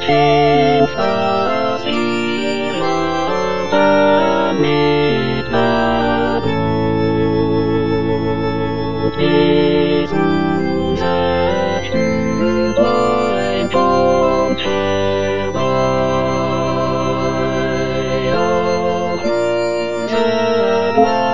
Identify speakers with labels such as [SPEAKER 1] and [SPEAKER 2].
[SPEAKER 1] Schiff, das ihre damit beruht. Diesen zerstört ein Tod herbei auf unser Land.